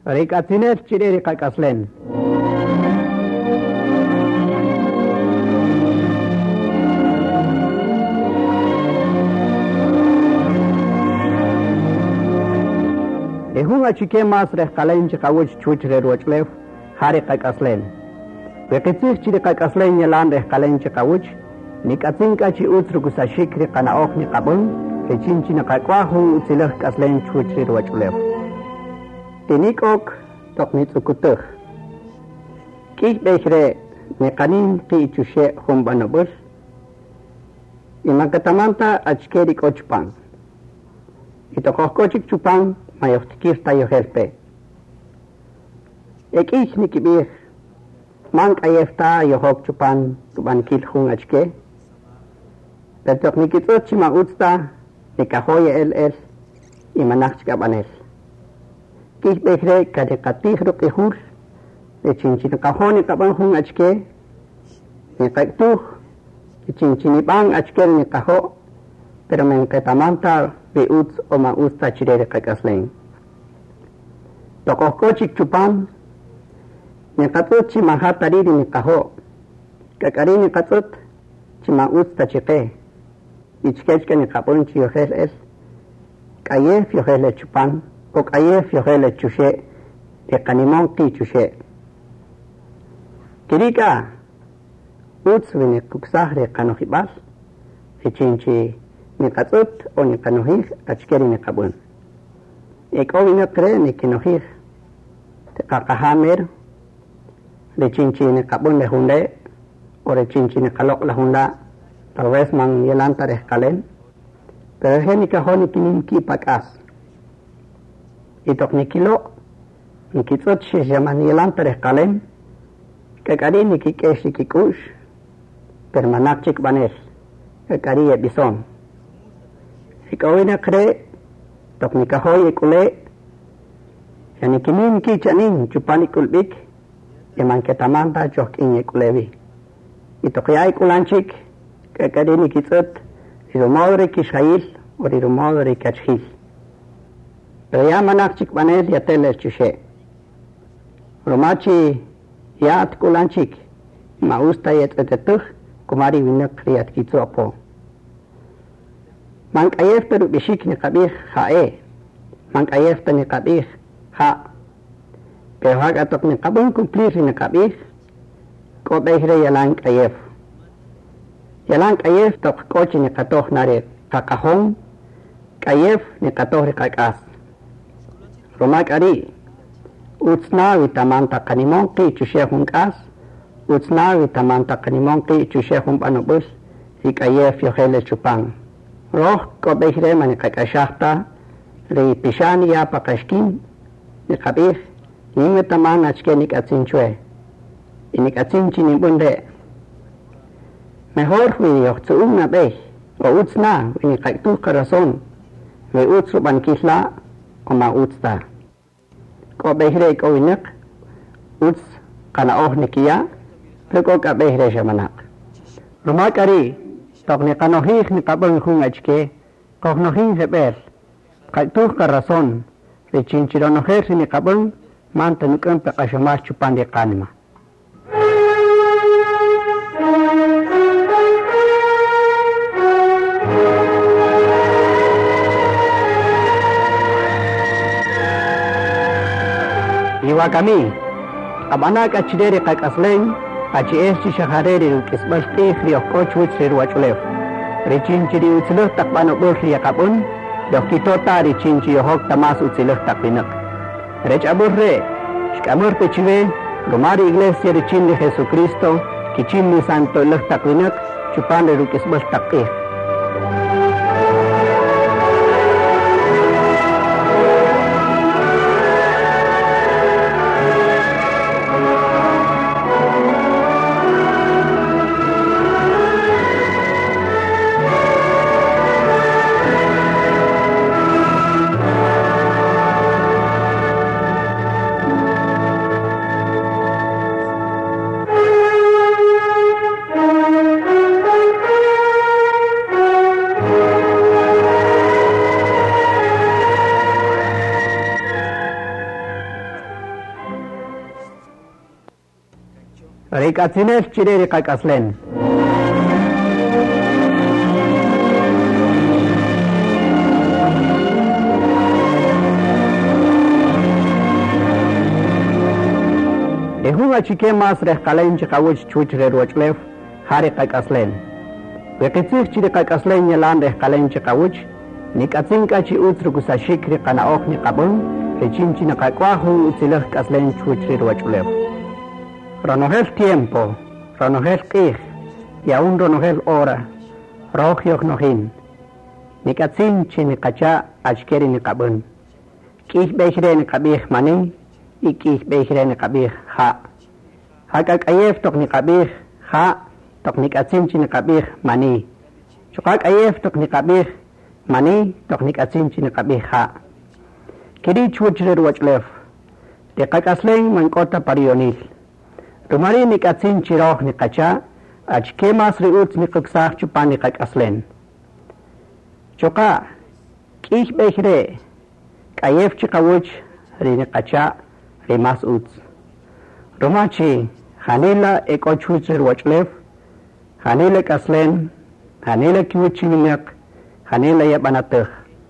Rikatziner chireri kakaslen. Ehun achike mas rekalen chikawuch chuchre rochlev hari kakaslen. Bekitzich chiri kakaslen yalan rekalen chikawuch nikatzinka chi utsrukusashikri kanaok nikabun rechinchi nakakwahu utzileh kaslen chuchre rochlev. Tinikok toknitsukutuh. Kih behre nekanin ki chushe humbanobur. Imakatamanta achkerik ochpan. Itokohkochik chupan mayoftikir tayo helpe. Ekih nikibir mank ayefta yohok chupan tuban kilhun achke. Pertok nikitsot chima utsta nikahoye el imanachkabanel. Kih behre kadekatih rukihur chinchin kahoni kaban hun achke nikaktuh chinchin bang achke nikaho pero menketamanta beuts o mausta chirere kakaslen tokohkochik chupan nikatut chimahatariri nikaho kakari nikatut chimausta chike ichkechke nikapun chiyohel es kayef yohele chupan o kayef yohele chushe ekanimon ki chushe kirika uts vine kuksahre kanohibal echinchi nikatut o nikanohih achkeri nikabun ekowina kre nikinohih kakahamer rechinchi nikabun lehunde o rechinchi nikalok lahunda tal vez man yelanta rehkalen pero he nikahoni kininki pakas itok nikilo nikitsot sheshaman yelanta rehkalen kakari nikikesh nikikush permanakchik banel kakari ebison ikawina kre tok nikahoy ikule yani kinin ki chanin chupani kulbik eman ketamanta chok in ikulevi itok ya ikulanchik kakari nikitsot irumadre kishail o irumadre kachhil pero ya manakchik banel ya teler chushe romachi yaat kulanchik mausta yetetuh kumari winak riyat kitsopo man kayef peru bishik ni kabih hae man kayef ni kabih ha pero hagatok ni kabun cumplir ni kabih ko behre yalan kayef tok kochi ni katoh nare kakahon kayef ni katoh kakas romak ari utsna vitamanta kanimon ki chushehun kas utsna vitamanta kanimon ki chushehun banobus ikayef yohele chupan roh ko behre mani kakashahta ri pishani ya pakashkin ni kabih ni taman achke nikatsinchwe inikatsinchi ni bunde mejor hui yohtsuum na beh o utsna ni kaktu corazon ve utsu bankisla o ma utsta ko behre ko winak uts kana oh nikia ko ka behre shamanak rumakari tok ni kanohih ni kabang hung achke ko nohin rebel kai tu ka razón de chinchiro no her ni kabang mantan kan pe kashamar chupan de kanima iwa kami abana ka chidere ka kaslen achi esti shaharere kisbal tehri ko chuch serwachlev rechinchiri utslo takbano borri yakabun dokitota rechinchi hok tamas utslo takbinak rech aburre shkamur pechive gomari iglesia rechin de Jesucristo kichimni santo lok takbinak chupan de kisbal takeh Rikatzinel chireri kakaslen. Ehunga chike mas rehkalain chikawuch chuchre ruachlef hari kakaslen. Wekitsik chiri kakaslen yalan rehkalain chikawuch nikatzinka chi utsrukusashikri kanaok nikabun rechinchi nakakwahu utzileh kaslen chuchre ruachlef. Ronogel tiempo, ronogel kih, y aún ronogel hora, rojiok nohin. Nikatzin chi nikacha achkeri nikabun. Kih bejre nikabih mani, y kih bejre nikabih ha. Hakak ayef tok nikabih ha, tok nikatzin chi nikabih mani. Chukak ayef tok nikabih mani, tok nikatzin chi nikabih ha. Kiri chuchre ruachlef, de kakaslen mankota parionil. Rumari nikatzin chiroh nikacha, achke mas riut nikuksach chupan nikakaslen. Choka, kih bejre, kayef chikawuch rinikacha rimas uts. Rumachi, hanila ekochuch ruachlef, hanila kaslen, hanila kiwuchiminak, hanila yabanatuh.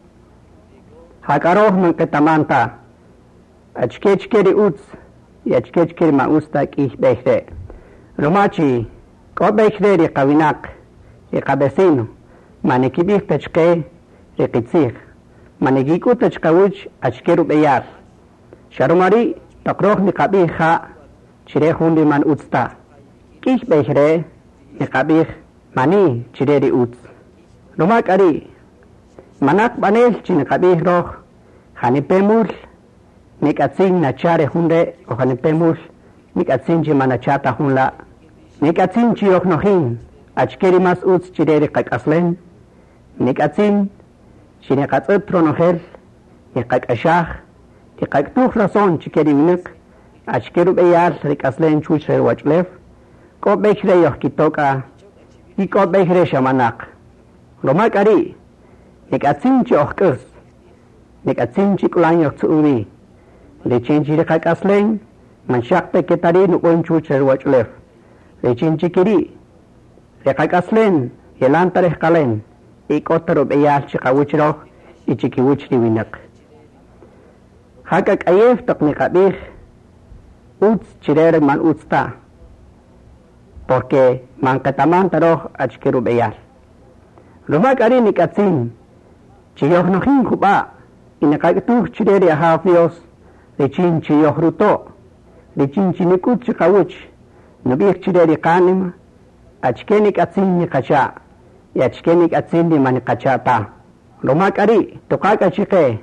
Hakaroh manketamanta, achke chkeri uts, yachkechkir mausta kih bejre. Rumachi, ko bejre ri kawinak, ri kabesino, manikibih tachke ri kitzig, manigiku tachkawuch achkeru beyar. Sharumari, takroh ni kabih ha, chire hundi man utsta. Kih bejre, ni kabih mani chire ri uts. Rumak ari, manak banel chini kabih roh, hanipemul, nikatzin nachare hunde o hanipemul nikatzin chi manachata hunla nikatzin chi oknohin achkeri mas uts chireri kakaslen nikatzin chi nikatzit tronogel nikakashah nikaktuh razon chikeri minik achkeru beyal rikaslen chuchre wachlef ko bejre yohkitoka y ko bejre shamanak lomak ari nikatzin chi ohkis nikatzin chi kulan yohtsuuri Lechinchi kakaslen, manshak peketari nukoin chucher wachlef. Lechinchi kiri, kakaslen, yelantareh kalen, ikotaro beyal chikawuchroh, ichikiwuchri winak. Hakak ayef tok nikabih, uts chirere man utsta, porque man kataman taroh achkiru beyal. Lumak ari nikatzin, chiyoh nohin kuba, inakagtuh chirere ahafios, Lechinchi yohruto, lechinchi nikut chikawuch, nubik chireri kanim, achkenik atzin nikacha, yachkenik atzin ni manikachata. Lomak ari, tokaka chike,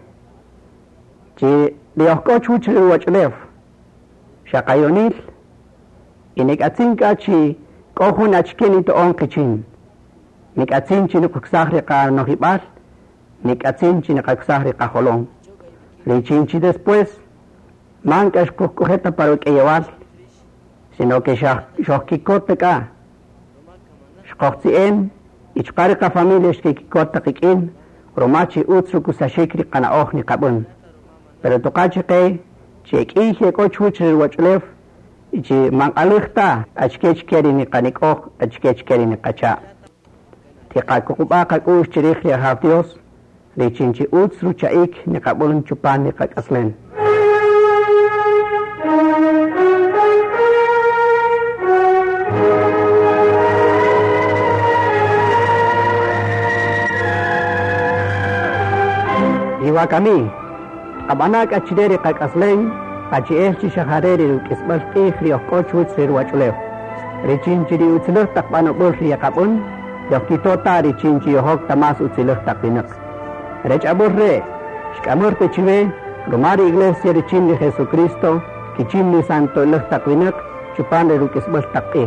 chi liohko chuchri wachlef, shakayonil, inik atzin kachi, kohun achkeni to onkichin, nik atzin chi nikuksahri ka nohibal, nik atzin chi nikaksahri ka holong. Lechinchi después, manca escojeta para que llevar, sino que shohkikote ka, shkohtien, ichparika familia shkikikota kikin, romachi utsu kusashikri kana ohni kabun. Pero tokache ke, chekih ko chuchri wachlef, ichi mangalihta, achkechkeri ni kanikoh, achkechkeri ni kacha. Tikakukuba kakush chirikhi hafdios, lechinchi utsu chaik ni kabun chupan ni kakaslen. Iwa kami, abanak achidere kakaslen, achielchi shahareri rukisbal kihri okkochut sirwachulef. Richinchi di utsiluh takpano bulri yakapun, yokkitota richinchi yohok tamas utsiluh takpinak. Rech aburre, shkamur pechive, rumari iglesia richin de Jesucristo, kichin ni santo iluh takpinak, chupan de rukisbal takpih.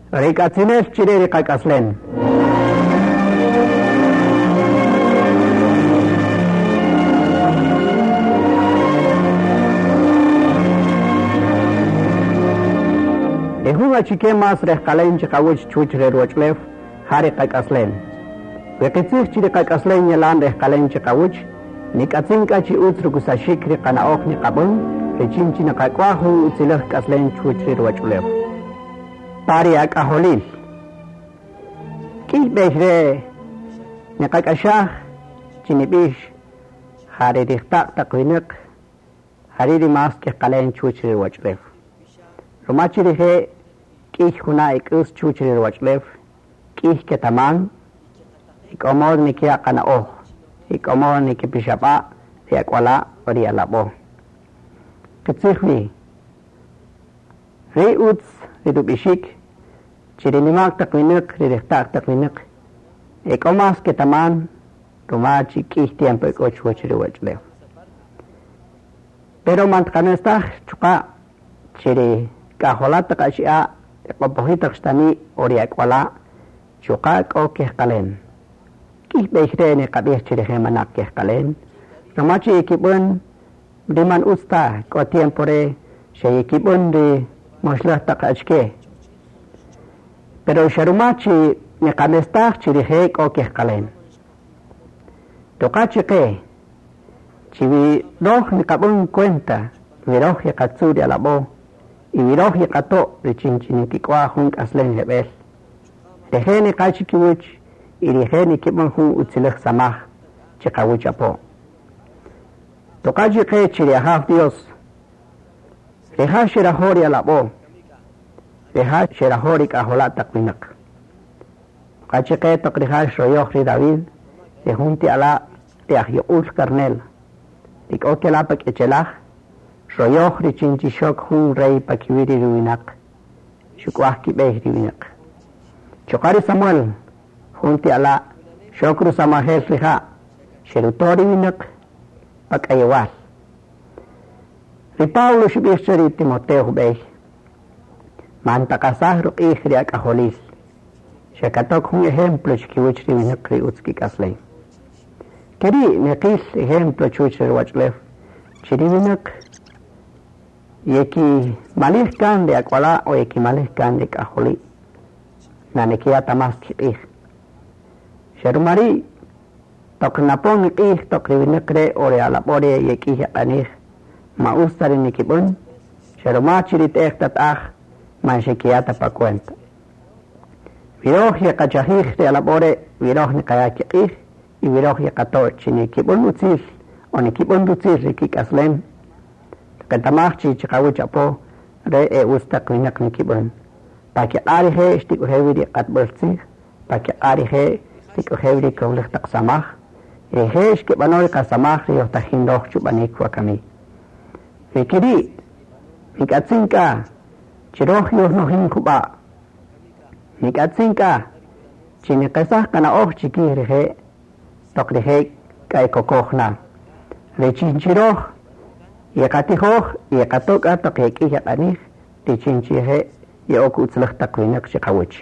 Rikatzines chireri kakaslen. Ehunga chike mas rehkalen chikawich chuchre ruachlev hari kakaslen. Wekitsir chiri kakaslen yalan rehkalen chikawich nikatzinka chi utsrukusashikri kanaok ni kabun rechinchi nakakwahu utsilah kaslen chuchre ruachlev. Pari akaholil. Kibehre nakakashah chinibish hari rihtak takwinik hari rimas ke kalen chuchre ruachlev. Romachi rihe kih huna ikus chuchre ruachlev kih ke tamang ikomor nikia kanao ikomor nikipishapa riakwala ori alabo. Kitsihwi Uts ridubishik chirinimak takwinik ririhtak takwinik ikomas ke taman rumachi kih tiempo ikochuchre ruachlev. Pero mantkanestah chuka chiri kaholata kashia ekopohitak stani oriakwala chuka ko kehkalen kih behre ne kabeh chiri hemanak kehkalen rumachi ikibun diman usta ko tiempore she ikibun de moslah takachke pero sharumachi ne kamestah chiri he ko kehkalen tokachi ke chivi roh ne kabun cuenta viroh yakatsuri alabo y viroh yakato richinchini kikwa hun aslen hebel reheni kachikiwich y reheni kibun hun utzilek samah chikawichapo tokachi ke chiri ahaf Dios reha shirahori alabo reha shirahori kaholat takwinak tokachi ke tokriha shoyohri David rehunti ala reahyoul karnel ikokelapak echelah Royoh richinchi shok hun rey pakiwiri ruinak shukwah kibeh ruinak chokari Samuel hunti ala shokru samahel riha sherutori winak pakayawal ri Paulo shubishari Timoteo beh mantakasah ruqih riak aholis shakatok hun ejemplo chikiwich ruinak ri utski kaslay keri nekil ejemplo chuchre ruachlev chiri winak yeki malih kan de akwala o yeki malih kan de kaholi nanekia tamas kih sherumari tok napon kih tok rivinekre ore alapore yeki anih maustari nikibun sherumachi rit tatah man shekiata pakwenta viroh yakachahih de alapore viroh nikayakih y viroh yakato chinikibun utzil o nikibun utzil rikikaslen kantamah chikawichapo re usta kwinak nikibun paki arihe stiku hewiri qatburtsi paki arihe stiku hewiri kawlih taqsamah rehesh ke banori qasamah riyo tahindoh chubanik wakami fikiri fikatsinka chiroh yo nohin kuba fikatsinka chinikasah kana oh chiki rehe tokrihe kai kokohna rechinchiroh yakatihoh yakatoka tokeki yakani tichinchihe yoku utzlах takwinak chikawich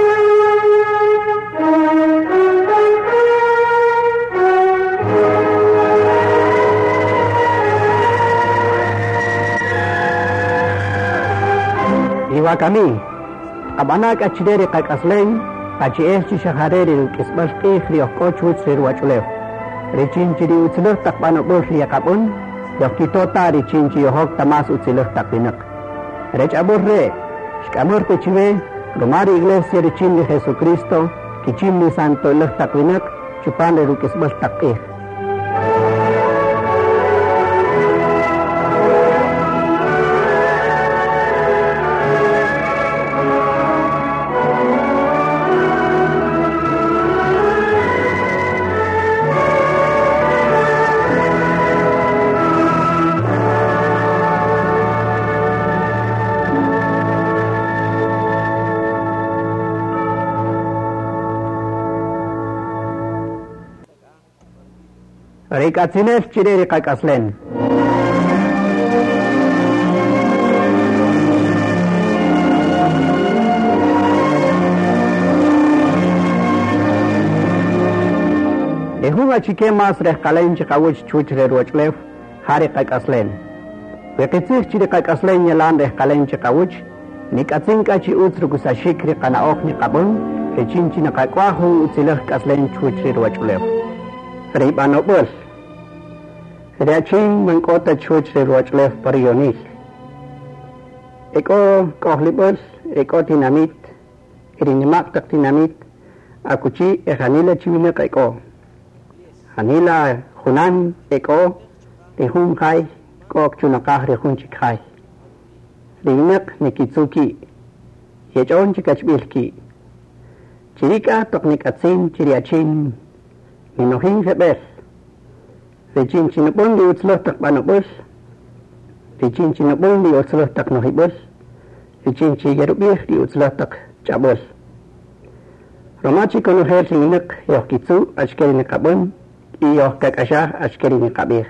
iwakami abanak achideri kakaslen pachieh shahareri kisbal qihri okochuch riwachulev richinchiri utzlach takbano bolri yakabun Yokitota richinchi yohok tamas utzilach takwinak. Rech aburre, shkamur kuchive, rumari iglesia richinli Jesucristo, kichimli santo ilach takwinak, chupan rukisbal takih. Rikatzines chireri kakaslen. Wekitzunga chikemas rehkalen chikawich chuchre ruachlef hari kakaslen. Wekitzich chiri kakaslen yalan rehkalen chikawich nikatzinka chi utsrukusashikri kanaok ni kabun rechinchi nakakwahu utzileh kaslen chuchre ruachlef. Ribanobul. Riachin mankota chuchre ruachlef parionil. Eko kohlibul, eko tinamit, irinimak tak tinamit, akuchi ehanila chiwinek eko. Hanila hunan eko, rihun kai, kok chunakah rihun chikai. Rinek nikitsuki, yechon chikachbilki. Chirika toknikatsin chiriachin, minohin rebel. Rechin chinapun di utsloh tak banobul, rechin chinapun di utsloh tak nohibul, rechin chiyerubih di utsloh tak cabul. Romachi konoher singinek yoh kitsu ashkeri nekabun, yoh kakasha ashkeri nekabih.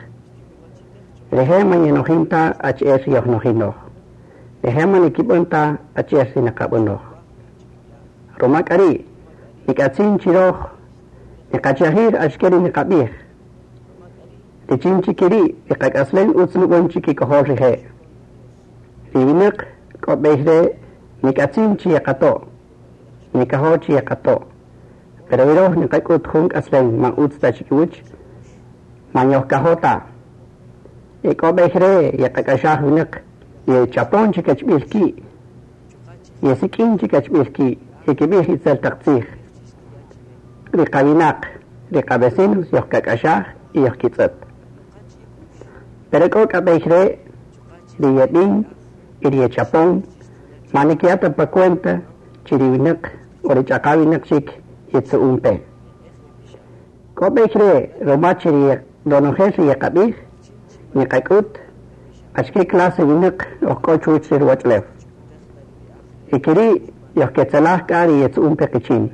Rehema yenohinta HR yoh nohinoh. Rehema nikibunta HR sinakabunoh. Romakari nikatsin chiroh, nekachahir ashkeri nekabih. Rechin chikiri ikakaslen utslugon chiki kohol rihe. Rivinek kobehre nikatsin chiyakato. Nikaho chiyakato. Pero viroh nikakut hung aslen mang utsta chikiwich. Manyoh kahota. Ikobehre yakakashah vinek. Ye chapon chikachbilki. Ye sikin chikachbilki. Ikibih itzel taktsih. Rikavinak. Rikabesinus yoh kakashah yoh kitzat. Pero ko kabehre riyadin iriye chapon manikiata pa cuenta chiriwinak orichakawinak chik yitsu umpe. Ko behre romachiri donojes yakabih nikakut ashki klase winak okko chuchir wachlef. Ikiri yohketzalah kari yitsu umpe kichin.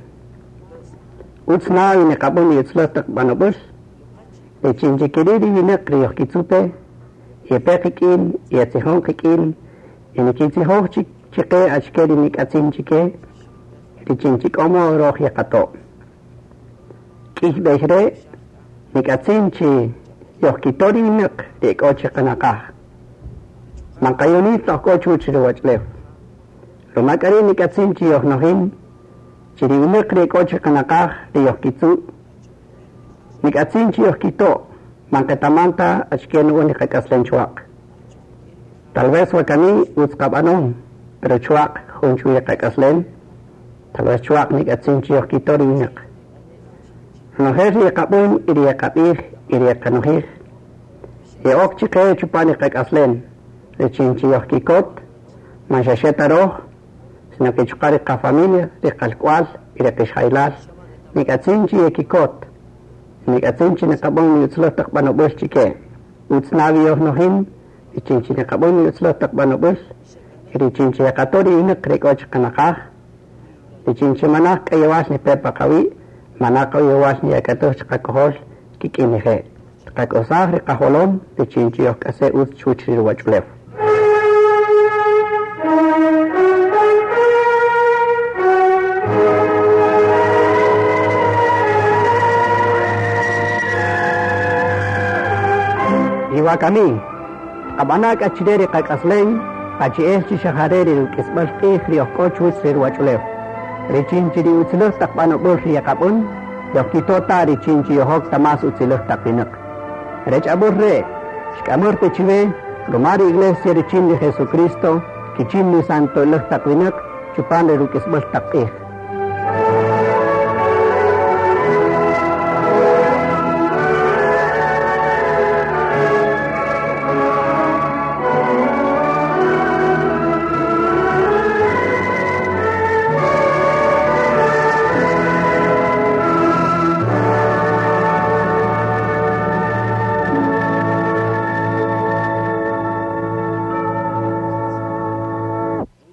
Utsna winikabun yitzlotak banobus echinchikiri winak riyohkitsupe yepekikin, yetzihonkikin, yenikitzihoh chike ashkeri nikatsin chike, richinchik omo roh yakato. Kih behre, nikatsin chi yohkitori winak eko chikanakah. Mankayonit oko chuchiri wachlef. Romakari nikatsin chi yohnohin, chiri winak eko chikanakah riyohkitsu. Nikatsin chi yohkito, mankatamanta ashkenu unikakaslen chuak. Tal vez wakani utskabanon, pero chuak hunchu yakakaslen, tal vez chuak nikatsin chi yohkitori winak. Noher yakabun iri yakabih, iri yakanohir. Yeok chike chupani kakaslen, rechin chi yohkikot, manchacheta roh, sino que chukari ka familia, rikalkwal, iri kishailal, nikatsin chi yekikot. Nikatsin chinakabon ni utsloh tak banobus chike. Utsnavi yoh nohin, ichin chinakabon ni utsloh tak banobus, irichin chiyakatori inak reko chikanakah, ichin chimanak kayawas ni pepa kawi, manakaw yawas ni yakatoh chikakohol, kikinihe. Kakosah rikaholom, ichin chiyoh kase uts chuchri wachlef. Iwakami, kabanak achideri kakaslen, achieh chishahareri lukisbal kihri okkochus sirwachulef. Richinchi di utsiluh takbanobul riyakabun, yokkitota richinchi yohok tamas utsiluh takpinak. Rech aburre, shkamur pechive, rumari iglesia richin de Jesucristo, kichin ni santo iluh takpinak, chupan de lukisbal takih.